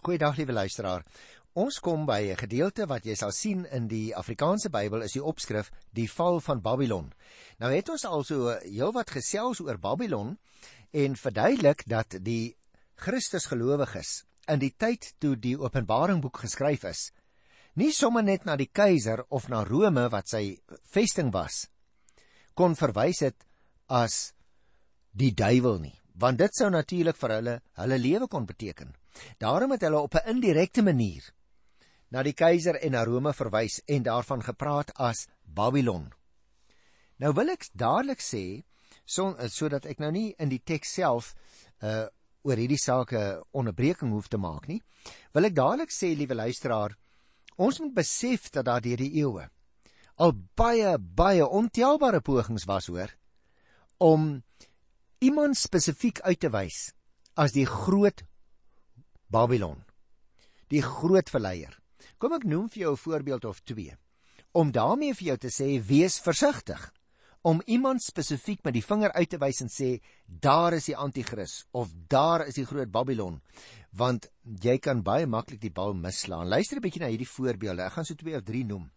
Goeiedag, liewe luisteraar. Ons kom by 'n gedeelte wat jy sal sien in die Afrikaanse Bybel is die opskrif Die Val van Babylon. Nou het ons al so heel wat gesels oor Babylon en verduidelik dat die Christusgelowiges in die tyd toe die Openbaringboek geskryf is, nie sommer net na die keiser of na Rome wat sy vesting was, kon verwys het as die duiwel nie, want dit sou natuurlik vir hulle lewe kon beteken. Daarom het hulle op 'n indirekte manier na die keiser en na Rome verwys en daarvan gepraat as Babylon. Nou wil ek dadelik sê, sodat ek nou nie in die teks self oor hierdie saak 'n onderbreking hoef te maak nie, wil ek dadelik sê, liewe luisteraar, ons moet besef dat daar deur die eeue al baie ontelbare pogings was om iemand spesifiek uit te wys as die groot Babylon, die groot verleier. Kom ek noem vir jou 'n voorbeeld of twee, om daarmee vir jou te sê, wees versigtig, om iemand spesifiek met die vinger uit te wys en sê, daar is die antichrist, of daar is die groot Babylon, want jy kan baie maklik die bal misslaan. Luister 'n bietjie na hierdie voorbeelde, ek gaan so 2 of 3 noem.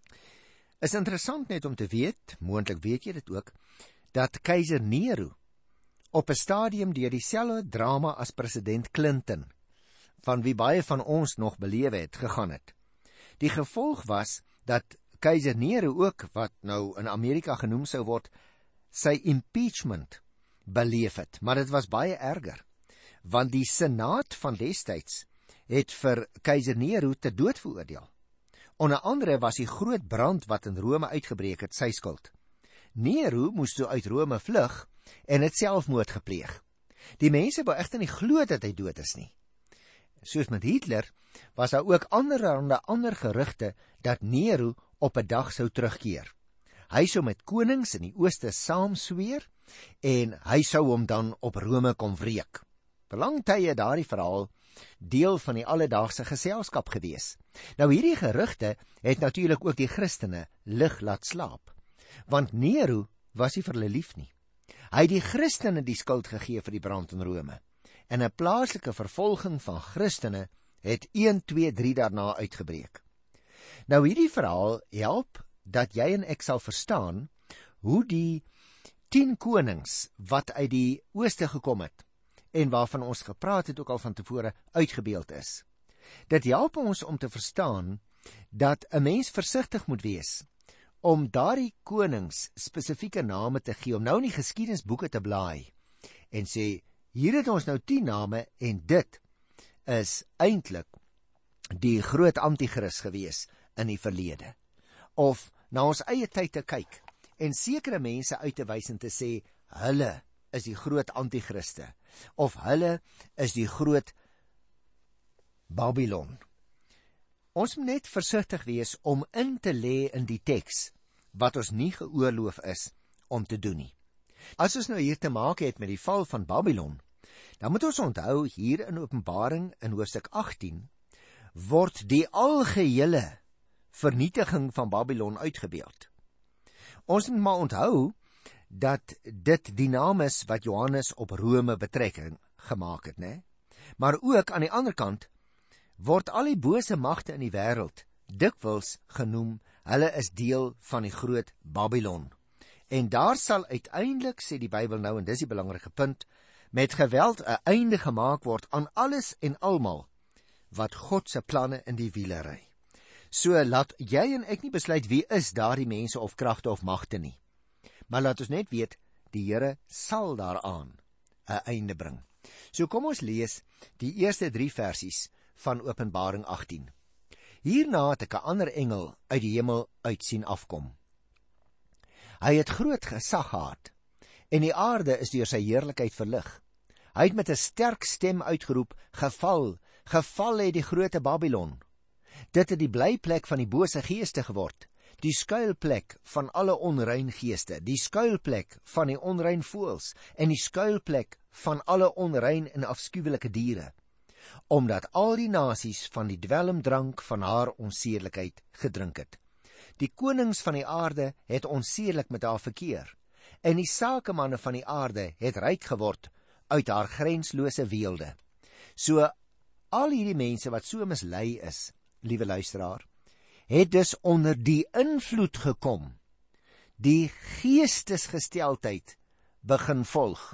Is interessant net om te weet, moontlik weet jy dit ook, dat keiser Nero op 'n stadium deur dieselfde drama as president Clinton, van wie baie van ons nog belewe het, gegaan het. Die gevolg was dat keiser Nero ook, wat nou in Amerika genoem sou word, sy impeachment beleef het, maar dit was baie erger, want die senaat van destyds het vir keiser Nero te dood veroordeel. Onder andere was die groot brand wat in Rome uitgebreek het sy skuld. Nero moes toe uit Rome vlug en het selfmoord gepleeg. Die mense wou egter nie glo dat hy dood is nie. Soos met Hitler was daar ook ander gerugte dat Nero op 'n dag sou terugkeer. Hy sou met konings in die ooste saamsweer en hy sou hom dan op Rome kom wreek. Vir lang tye daardie verhaal deel van die alledaagse geselskap gewees. Nou hierdie gerugte het natuurlik ook die Christene lig laat slaap, want Nero was nie vir hulle lief nie. Hy het die Christene die skuld gegee vir die brand in Rome, en 'n plaaslike vervolging van Christene het 1, 2, 3 daarna uitgebreek. Nou hierdie verhaal help dat jy en ek sal verstaan hoe die 10 konings wat uit die ooste gekom het, en waarvan ons gepraat het ook al van tevore, uitgebeeld is. Dit help ons om te verstaan dat 'n mens versigtig moet wees om daardie konings spesifieke name te gee, om nou in die geskiedenisboeke te blaai en sê, hier het ons nou 10 name en dit is eintlik die groot antichrist gewees in die verlede. Of na ons eie tyd te kyk en sekere mense uit te wys en te sê, hulle is die groot antichriste, of hulle is die groot Babylon. Ons moet net versigtig wees om in te lê in die teks wat ons nie geoorloof is om te doen nie. As ons nou hier te maak het met die val van Babylon, dan moet ons onthou hier in Openbaring in hoofstuk 18 word die algehele vernietiging van Babylon uitgebeeld. Ons moet maar onthou dat dit die naam is wat Johannes op Rome betrekking gemaak het, né? Maar ook aan die ander kant word al die bose magte in die wêreld dikwels genoem, hulle is deel van die groot Babylon. En daar sal uiteindelik, sê die Bybel nou, en dis die belangrike punt, met geweld 'n einde gemaak word aan alles en almal wat God se planne in die wiele ry. So laat jy en ek nie besluit wie is daardie mense of kragte of magte nie. Maar laat ons net weet, die Here sal daaraan 'n einde bring. So kom ons lees die eerste 3 versies van Openbaring 18. Hierna het ek 'n ander engel uit die hemel uit sien afkom. Hy het groot gesag gehad, en die aarde is deur sy heerlikheid verlig. Hy het met 'n sterk stem uitgeroep, geval, geval het die groot Babylon. Dit het die blyplek van die bose geeste geword, die skuilplek van alle onrein geeste, die skuilplek van die onrein voëls, en die skuilplek van alle onrein en afskuwelike diere, omdat al die nasies van die dwelmdrank van haar onsedelikheid gedrink het. Die konings van die aarde het onsedelik met haar verkeer, en die sakemanne van die aarde het ryk geword uit haar grenslose weelde. So Al hierdie mense wat so mislei is, liewe luisteraar, het dus onder die invloed gekom, die geestesgesteldheid begin volg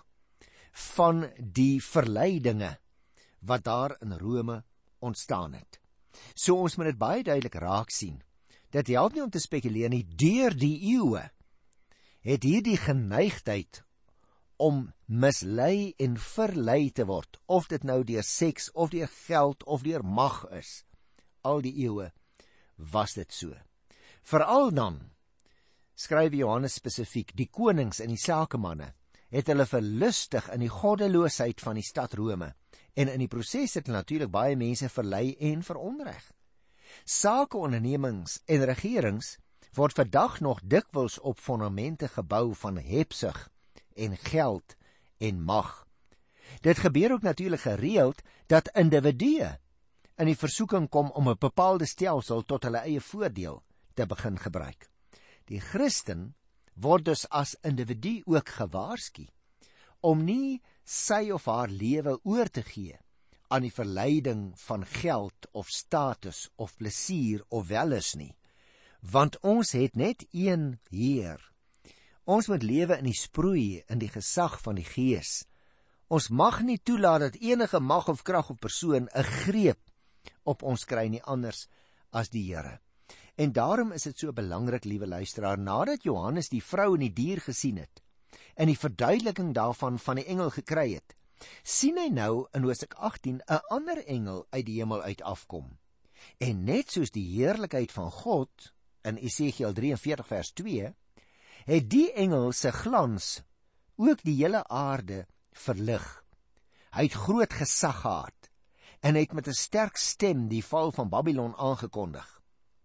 van die verleidinge wat daar in Rome ontstaan het. So ons moet dit baie duidelik raak sien. Dit help nie om te spekuleer nie, deur die eeue het hierdie geneigtheid om mislei en verlei te word, of dit nou deur seks, of deur geld, of deur mag is. Al die eeue was dit so. Veral dan, skryf Johannes spesifiek, die konings en die sakemanne het hulle verlustig in die goddeloosheid van die stad Rome, en in die proses het natuurlik baie mense verlei en veronreg. Sakeondernemings en regerings word vandag nog dikwels op fondamente gebou van hebsug en geld en mag. Dit gebeur ook natuurlik gereeld dat individue in die versoeking kom om 'n bepaalde stelsel tot hulle eie voordeel te begin gebruik. Die Christen word dus as individu ook gewaarsku om nie sy of haar lewe oor te gee aan die verleiding van geld of status of plesier of welis nie, want ons het net een Heer. Ons moet lewe in die sproei, in die gesag van die Gees. Ons mag nie toelaat dat enige mag of krag of persoon 'n greep op ons kry nie, anders as die Here. En daarom is dit so belangrik, liewe luisteraar, nadat Johannes die vrou en die dier gesien het, en die verduideliking daarvan van die engel gekry het, sien hy nou in Hosea 18 'n ander engel uit die hemel uit afkom. En net soos die heerlikheid van God in Esegiel 43 vers 2, het die engel se glans ook die hele aarde verlig. Hy het groot gesag gehad en het met 'n sterk stem die val van Babylon aangekondig.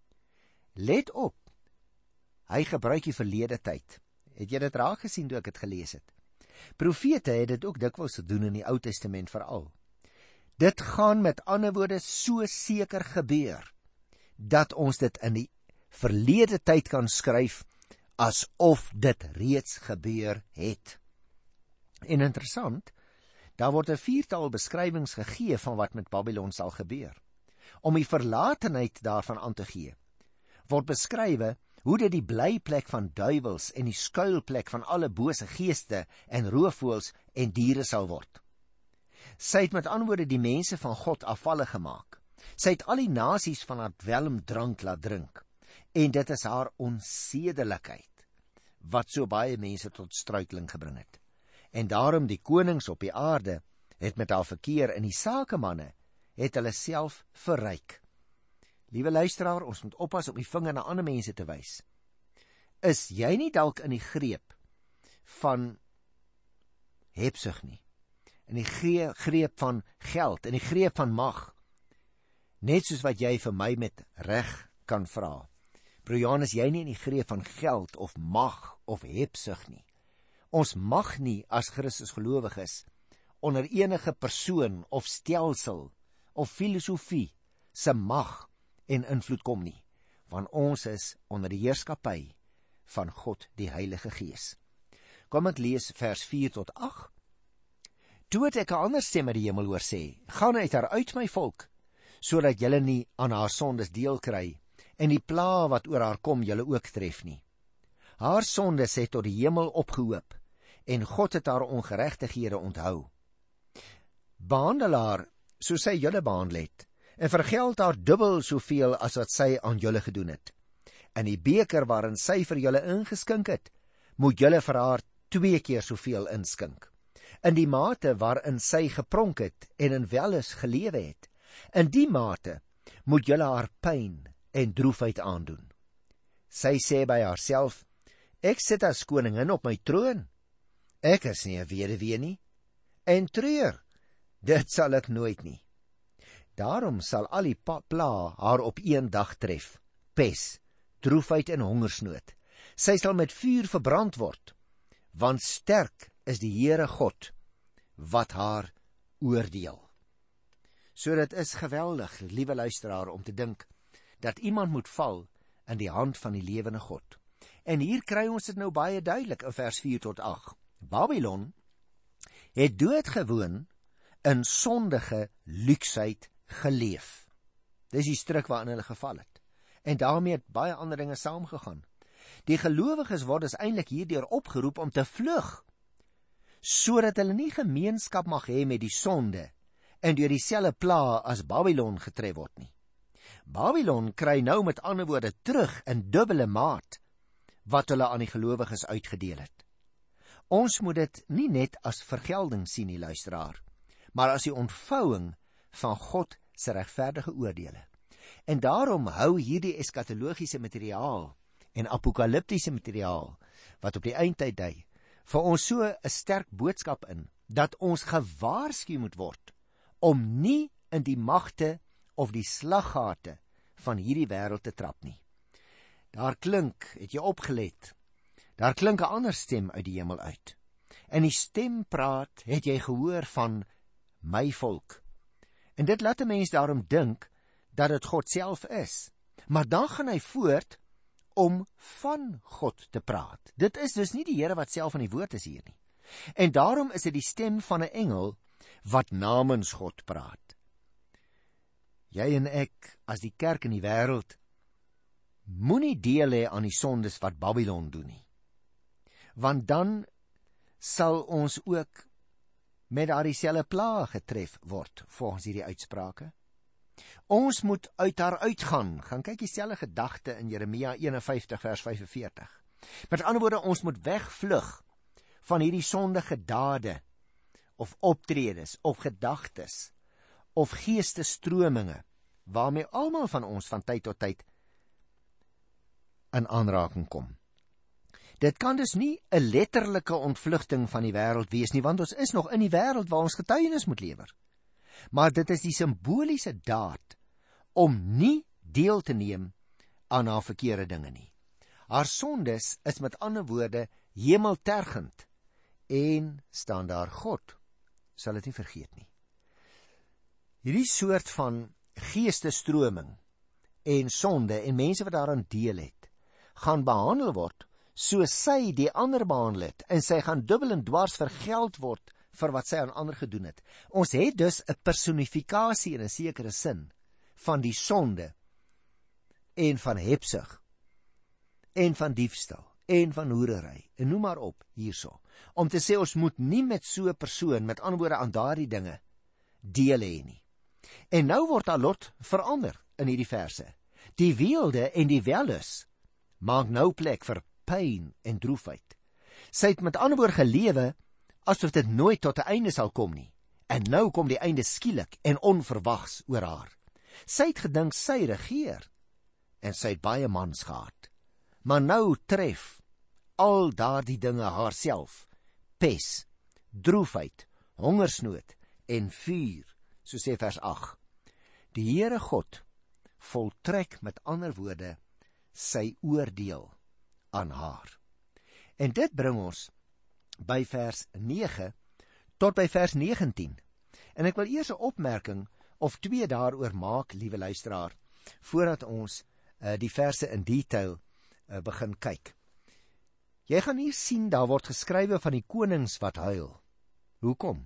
Let op, hy gebruik die verlede tyd. Het jy dit raak gesien toe ek het gelees het? Profete het dit ook dikwels gedoen in die Ou Testament veral. Dit gaan met ander woorde so seker gebeur, dat ons dit in die verlede tyd kan skryf, asof dit reeds gebeur het. En interessant, daar word 'n 4-tal beskrywings gegee van wat met Babylon sal gebeur. Om die verlatenheid daarvan aan te gee, word beskrywe hoe dit die blyplek van duiwels en die skuilplek van alle bose geeste en roofvoëls en diere sal word. Sy het met ander woorde die mense van God afvallig gemaak. Sy het al die nasies van haar dwelmdrank laat drink. En dit is haar onsedelikheid wat so baie mense tot struikeling gebring het. En daarom die konings op die aarde het met haar verkeer, en die sakemanne het hulle self verryk. Liewe luisteraar, ons moet oppas om die vinger na ander mense te wys. Is jy nie dalk in die greep van hebsug nie, in die greep van geld, in die greep van mag, net soos wat jy vir my met reg kan vra? Broer Jan, is jy nie in die greep van geld of mag of hebsug nie? Ons mag nie as Christus gelowiges onder enige persoon of stelsel of filosofie se mag en invloed kom nie, want ons is onder die heerskappy van God die Heilige Gees. Kom ek lees vers 4 tot 8. Toe het ek 'n ander stem uit die hemel hoor sê, gaan uit haar uit my volk, sodat julle nie aan haar sondes deel kry, en die pla wat oor haar kom julle ook tref nie. Haar sondes het tot die hemel opgehoop, en God het haar ongeregtighede onthou. Behandel haar soos sy julle behandel het, en vergeld haar dubbel soveel as wat sy aan julle gedoen het. In die beker waarin sy vir julle ingeskink het, moet julle vir haar 2 keer soveel inskink. In die mate waarin sy gepronk het en in welis gelewe het, in die mate moet julle haar pyn en droefheid aandoen. Sy sê by haarself, ek sit as koningin op my troon, ek is nie 'n weduwee nie, en treur, dit sal ek nooit nie. Daarom sal al die pla haar op een dag tref, pes, droefheid en hongersnood. Sy sal met vuur verbrand word, want sterk is die Here God, wat haar oordeel. So dit is geweldig, liewe luisteraar, om te dink, dat iemand moet val in die hand van die lewende God. En hier kry ons dit nou baie duidelik in vers 4 tot 8. Babylon het doodgewoon in sondige luksheid geleef. Dis die struik waarin hulle geval het. En daarmee het baie ander dinge saamgegaan. Die gelowiges word dus eintlik hierdeur opgeroep om te vlug, sodat hulle nie gemeenskap mag hê met die sonde en deur dieselfde pla as Babylon getref word nie. Babylon kry nou met ander woorde terug in dubbele maat wat hulle aan die gelowiges uitgedeel het. Ons moet dit nie net as vergelding sien, die luisteraar, maar as die ontvouing van God se regverdige oordeele. En daarom hou hierdie eskatologiese materiaal en apokaliptiese materiaal, wat op die eindtyd dui, vir ons so 'n sterk boodskap in, dat ons gewaarsku moet word, om nie in die magte of die slaggate van hierdie wêreld te trap nie. Daar klink, het jy opgelet, daar klink 'n ander stem uit die hemel uit. En die stem praat, het jy gehoor, van my volk. En dit laat 'n mens daarom dink, dat het God self is. Maar dan gaan hy voort om van God te praat. Dit is dus nie die Here wat self in die woord is hier nie. En daarom is dit die stem van 'n engel wat namens God praat. Jy en ek, as die kerk in die wêreld, moenie deel hê aan die sondes wat Babylon doen nie. Want dan sal ons ook met daardie selfe pla getref word, volgens hierdie uitsprake. Ons moet uit haar uitgaan. Gaan kyk dieselfde gedagte in Jeremia 51 vers 45. Met ander woorde, ons moet wegvlug van hierdie sondige dade, of optredes, of gedagtes, of geestestrominge, waarmee almal van ons van tyd tot tyd in aanraking kom. Dit kan dus nie 'n letterlike ontvlugting van die wêreld wees nie, want ons is nog in die wêreld waar ons getuienis moet lewer. Maar dit is die simboliese daad om nie deel te neem aan haar verkeerde dinge nie. Haar sondes is met ander woorde hemeltergend, en staan daar God, sal dit nie vergeet nie. Hierdie soort van geestestroming en sonde en mense wat daaraan deel het, gaan behandel word soos sy die ander behandel het, en sy gaan dubbel en dwars vergeld word vir wat sy aan ander gedoen het. Ons het dus 'n personifikasie in 'n sekere sin van die sonde en van hebsug en van diefstal en van hoerery en noem maar op hierso, om te sê ons moet nie met so 'n persoon, met ander woorde aan daardie dinge, deel hê nie. En nou word haar lot verander in hierdie verse. Die weelde en die wellus maak nou plek vir pyn en droefheid. Sy het met ander woorde gelewe asof dit nooit tot 'n einde sal kom nie. En nou kom die einde skielik en onverwags oor haar. Sy het gedink sy regeer, en sy het baie mans gehad. Maar nou tref al daardie dinge haarself, pes, droefheid, hongersnood en vuur, so sê vers 8. Die Here God voltrek met ander woorde sy oordeel aan haar. En dit bring ons by vers 9 tot by vers 19. En ek wil eers 'n opmerking of twee daaroor maak, liewe luisteraar, voordat ons die verse in detail begin kyk. Jy gaan hier sien, daar word geskrywe van die konings wat huil. Hoekom?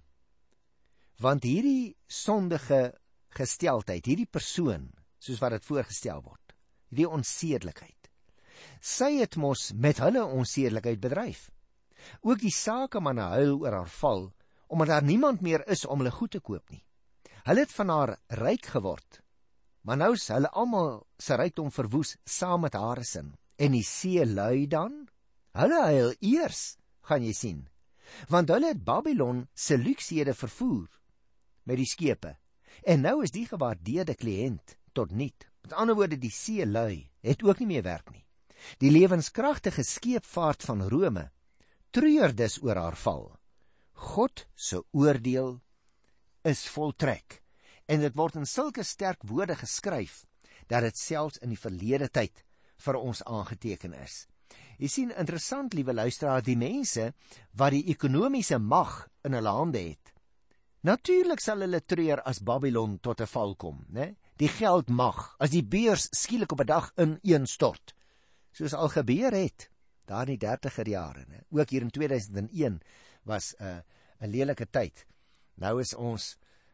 Want hierdie sondige gesteldheid, hierdie persoon, soos wat dit voorgestel word, hierdie onsedelikheid, sy het mos met hulle onsedelikheid bedryf. Ook die sakemanne huil oor haar val, omdat daar niemand meer is om hulle goed te koop nie. Hulle het van haar ryk geword, maar nou is hulle almal se rykdom verwoes saam met haar sin. En die see lui dan? Hulle huil eers, gaan jy sien, want hulle het Babylon se luksehede vervoer met die skepe, en nou is die gewaardeerde kliënt tot niet. Met ander woorde, die see lui het ook nie meer werk nie. Die lewenskragtige skeepvaart van Rome treur dus oor haar val. God se oordeel is voltrek, en dit word in sulke sterk woorde geskryf, dat dit selfs in die verlede tyd vir ons aangeteken is. Jy sien, interessant, liewe luisteraar, die mense wat die ekonomiese mag in hulle hande het, natuurlik sal hulle treur as Babylon tot 'n val kom, né? Die geldmag, as die beurs skielik op 'n dag ineenstort, soos al gebeur het, daar in die 30er jare, né? Ook hier in 2001 was 'n lelike tyd. Nou is ons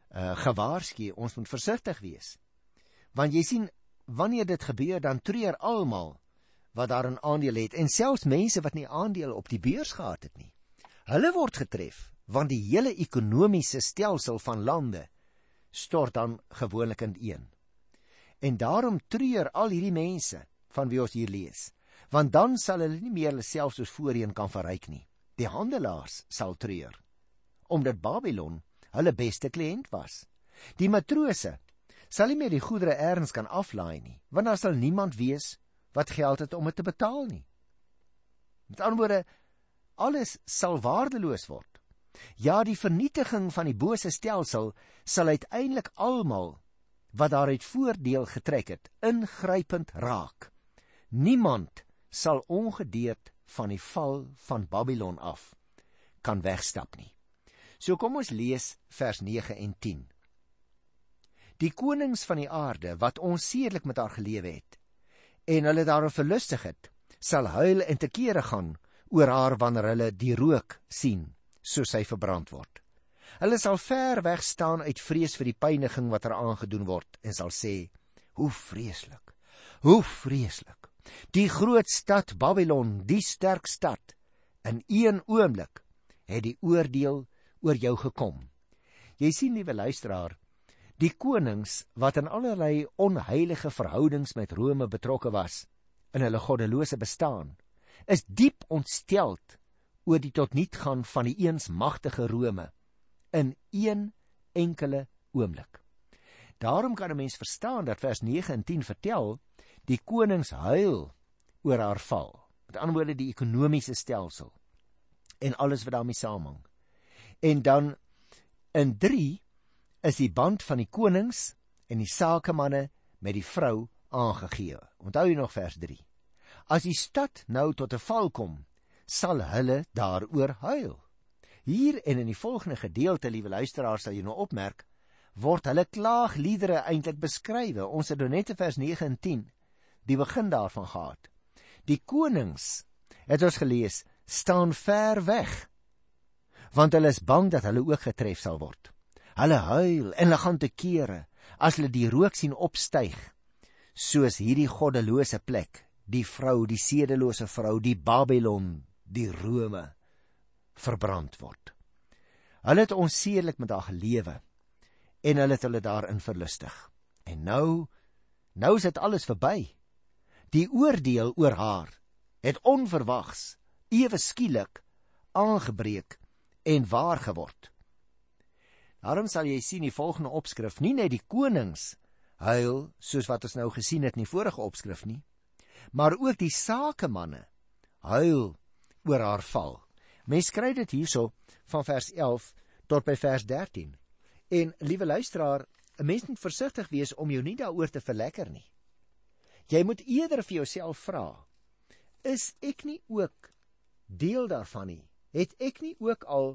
gewaarsku, ons moet versigtig wees. Want jy sien, wanneer dit gebeur, dan treur almal wat daar 'n aandeel het, en selfs mense wat nie aandeel op die beurs gehad het nie. Hulle word getref, want die hele ekonomiese stelsel van lande stort dan gewoonlik ineen. En daarom treur al hierdie mense, van wie ons hier lees, want dan sal hulle nie meer hulle self soos voorheen kan verryk nie. Die handelaars sal treur, omdat Babylon hulle beste kliënt was. Die matrose sal nie meer die goedere ergens kan aflaai nie, want daar sal niemand wees wat geld het om dit te betaal nie. Met ander woorde, alles sal waardeloos word. Ja, die vernietiging van die bose stelsel sal uiteindelik almal wat daaruit voordeel getrek het, ingrypend raak. Niemand sal ongedeerd van die val van Babylon af kan wegstap nie. So kom ons lees vers 9 en 10. Die konings van die aarde, wat onsedelik met haar gelewe het, en hulle daarop verlustig het, sal huil en te kere gaan oor haar wanneer hulle die rook sien, soos sy verbrand word. Hulle sal ver weg staan uit vrees vir die pyniging wat haar aangedoen word, en sal sê, hoe vreeslik, hoe vreeslik. Die groot stad Babylon, die sterk stad, in een oomblik het die oordeel oor jou gekom. Jy sien, liewe luisteraar, die konings wat in allerlei onheilige verhoudings met Rome betrokke was, in hulle goddelose bestaan, is diep ontsteld oor die tot niet gaan van die eens magtige Rome, in een enkele oomblik. Daarom kan 'n mens verstaan dat vers 9 en 10 vertel, die konings huil oor haar val, met ander woorde die ekonomiese stelsel, en alles wat daarmee saamhang. En dan, in 3, is die band van die konings en die sakemanne met die vrou aangegee. Onthou jy nog vers 3? As die stad nou tot 'n val kom, sal hulle daaroor huil. Hier en in die volgende gedeelte, liewe luisteraars, sal jy nou opmerk, word hulle klaagliedere eintlik beskrywe. Ons het nou net in vers 9 en 10 die begin daarvan gehad. Die konings, het ons gelees, staan ver weg, want hulle is bang dat hulle ook getref sal word. Hulle huil en hulle gaan te kere as hulle die rook sien opstyg, soos hierdie goddelose plek, die vrou, die sedelose vrou, die Babylon, die Rome, verbrand word. Hulle het onsedelik met haar gelewe, en hulle het hulle daarin verlustig. En nou is dit alles verby. Die oordeel oor haar het onverwags, ewe skielik, aangebreek en waar geword. Daarom sal jy sien die volgende opskrif, nie net die konings huil, soos wat ons nou gesien het in die vorige opskrif nie, maar ook die sakemanne huil oor haar val. Mens kry dit hierso van vers 11 tot by vers 13. En, liewe luisteraar, 'n mens moet versigtig wees om jou nie daaroor te verlekker nie. Jy moet eerder vir jouself vra, is ek nie ook deel daarvan nie? Het ek nie ook al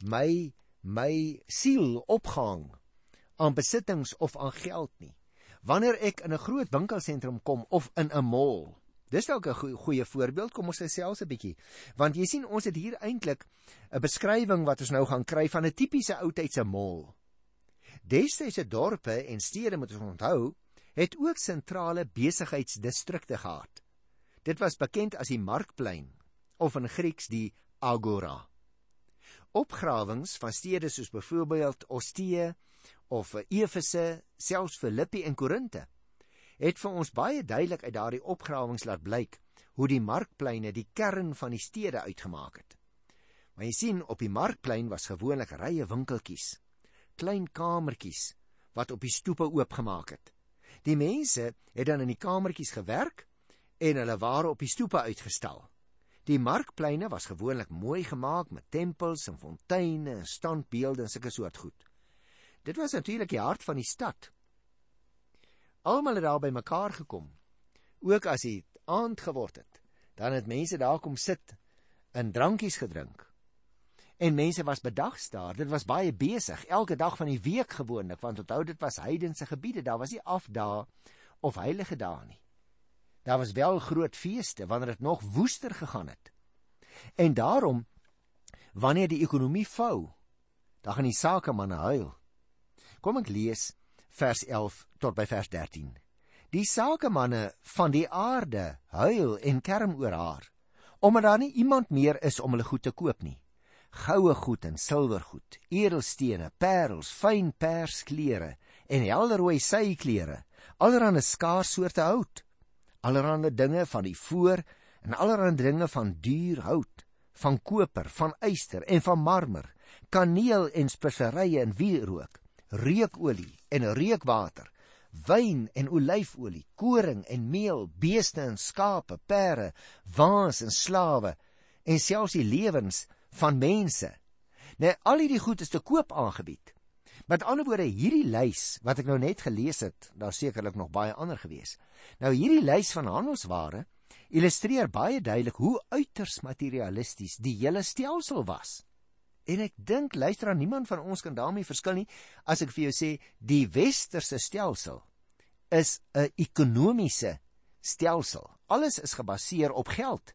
my siel opgehang aan besittings of aan geld nie? Wanneer ek in 'n groot winkelsentrum kom of in 'n mall, dis ook 'n goeie voorbeeld, kom ons gesels 'n bietjie, want jy sien, ons het hier eintlik 'n beskrywing wat ons nou gaan kry van 'n tipiese oudtydse mall. Destydse dorpe en stede, moet ons onthou, het ook sentrale besigheidsdistrikte gehad. Dit was bekend as die Markplein, of in Grieks die Agora. Opgrawings van stede soos byvoorbeeld Ostie of Efese, selfs Filippi en Korinte, het vir ons baie duidelik uit daardie opgrawings laat blyk hoe die markpleine die kern van die stede uitgemaak het. Maar jy sien, op die markplein was gewoonlik rye winkeltjies, klein kamertjies wat op die stoepe oopgemaak het. Die mense het dan in die kamertjies gewerk en hulle ware op die stoepe uitgestal. Die markpleine was gewoonlik mooi gemaak met tempels en fonteine en standbeelde en sulke soort goed. Dit was natuurlik die hart van die stad. Almal het daar by mekaar gekom. Ook as die aand geword het, dan het mense daar kom sit en drankies gedrink. En mense was bedags daar, dit was baie besig, elke dag van die week gewoonlik, want onthou, dit was heidense gebiede, daar was nie afdae of heilige dae nie. Daar was wel groot feeste, wanneer het nog woester gegaan het. En daarom, wanneer die ekonomie vou, dan gaan die sakemanne huil. Kom ek lees vers 11 tot by vers 13. Die sakemanne van die aarde huil en kerm oor haar, omdat daar nie iemand meer is om hulle goed te koop nie. Goue goed en silwergoed, edelstene, parels, fyn persklere en helderrooi syklere, allerhande skaars soorte hout, allerhande dinge van die voor en allerhande dinge van duur hout, van koper, van yster en van marmer, kaneel en speserye en wierook, reukolie en reukwater, wyn en olyfolie, koring en meel, beeste en skape, perde, waans en slawe en selfs die lewens van mense. Nou, al hierdie goed is te koop aangebied. Met ander woorde, hierdie lys wat ek nou net gelees het, daar sekerlik nog baie ander gewees. Nou, hierdie lys van handelsware illustreer baie duidelik hoe uiters materialisties die hele stelsel was. En ek dink, luister aan, niemand van ons kan daarmee verskil nie, as ek vir jou sê, die westerse stelsel is 'n ekonomiese stelsel. Alles is gebaseer op geld.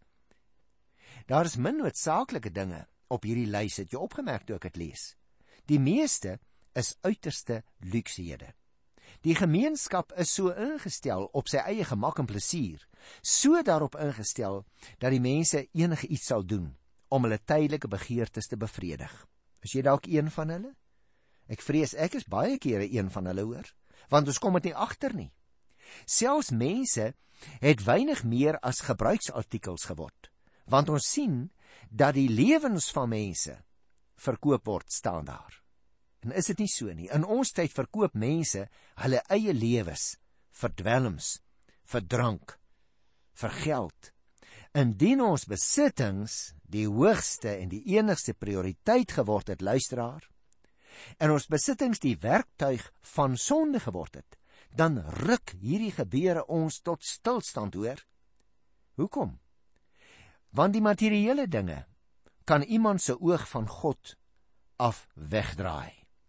Daar is min noodsaaklike dinge op hierdie lys, het jy opgemerk toe ek het lees. Die meeste is uiterste luksehede. Die gemeenskap is so ingestel op sy eie gemak en plesier, so daarop ingestel dat die mense enige iets sal doen om hulle tydelike begeertes te bevredig. Is jy dalk een van hulle? Ek vrees ek is baie kere een van hulle, hoor, want ons kom dit nie agter nie. Selfs mense het weinig meer as gebruiksartikels geword, want ons sien dat die lewens van mense verkoop word, staan daar. En is dit nie so nie? In ons tyd verkoop mense hulle eie lewens vir dwelms, vir drank, vir geld. Indien ons besittings die hoogste en die enigste prioriteit geword het, luisteraar, en ons besittings die werktuig van sonde geword het, dan ruk hierdie gebeure ons tot stilstand, hoor. Hoekom? Want die materiële dinge kan iemand se oog van God af wegdraai.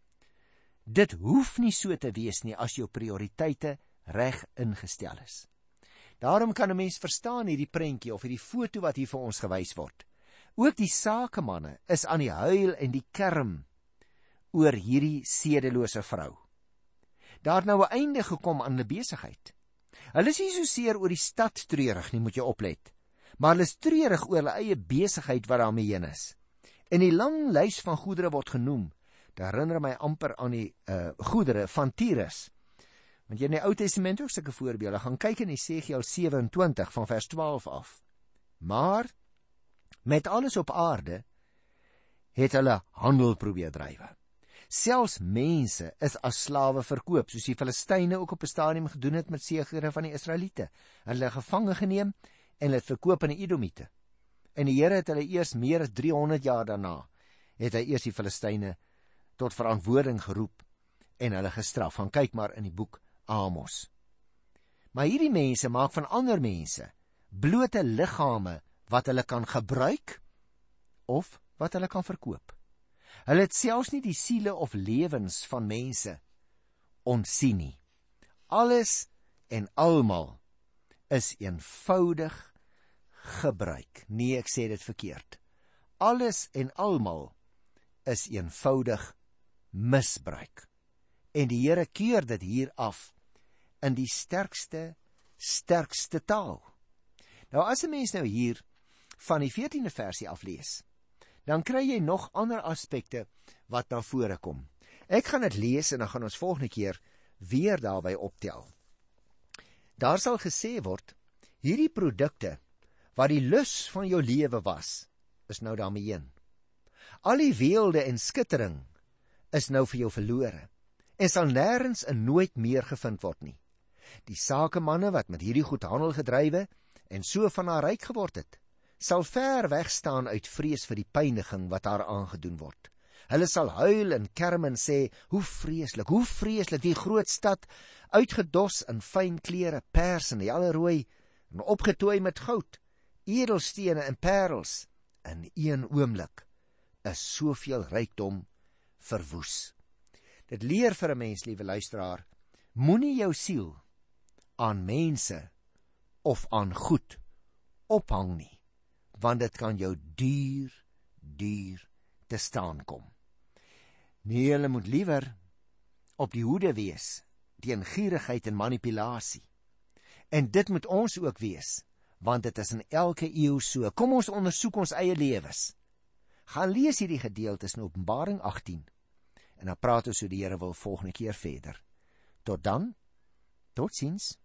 Dit hoef nie so te wees nie as jou prioriteite reg ingestel is. Daarom kan 'n mens verstaan hierdie prentjie of hierdie foto wat hier vir ons gewys word. Ook die sakemanne is aan die huil en die kerm oor hierdie sedelose vrou. Daar het nou 'n einde gekom aan hulle besigheid. Hulle is nie so seer oor die stad treurig nie, moet jy oplet, maar hulle is treurig oor hulle eie besigheid wat daarmee heen is. En die lang lys van goedere word genoem. Dit herinner my amper aan die goedere van Tyrus. Want jy in die Ou Testament ook sulke voorbeelde, gaan kyk in Esegiel 27 van vers 12 af. Maar met alles op aarde het hulle handel probeer drywe. Selfs mense is as slawe verkoop, soos die Filistyne ook op 'n stadium gedoen het met segere van die Israeliete. Hulle gevange geneem en hulle het verkoop aan die Edomite. En die Here het hulle eers meer as 300 jaar daarna, het hy eers die Filistyne tot verantwoording geroep en hulle gestraf. Gaan kyk maar in die boek Amos. Maar hierdie mense maak van ander mense blote liggame wat hulle kan gebruik of wat hulle kan verkoop. Hulle het selfs nie die siele of lewens van mense ontsien nie. Alles en almal is eenvoudig gebruik. Nee, ek sê dit verkeerd. Alles en almal is eenvoudig misbruik. En die Here keur dit hier af in die sterkste taal. Nou as 'n mens nou hier van die 14de versie aflees, dan kry jy nog ander aspekte wat na vore kom. Ek gaan dit lees en dan gaan ons volgende keer weer daarby optel. Daar sal gesê word, hierdie produkte wat die lus van jou lewe was, is nou daarmee heen. Al die weelde en skittering is nou vir jou verlore en sal nêrens en nooit meer gevind word nie. Die sakemanne wat met hierdie goed handel gedrywe en so van haar ryk geword het, sal ver weg staan uit vrees vir die pyniging wat haar aangedoen word. Hulle sal huil en kerm en sê, hoe vreeslik, die groot stad, uitgedos in fyn klere, pers en helrooi, en opgetooi met goud, edelstene en parels. In een oomblik is soveel rykdom verwoes. Dit leer vir 'n mens, liewe luisteraar, moenie jou siel aan mense of aan goed ophang nie, want dit kan jou duur te staan kom. Nee, hulle moet liewer op die hoede wees teen gierigheid en manipulasie. En dit moet ons ook wees, want dit is in elke eeu so. Kom ons ondersoek ons eie lewens. Gaan lees hierdie gedeeltes in Openbaring 18 en dan praat ons so die Here wil volgende keer verder. Tot dan, totsiens.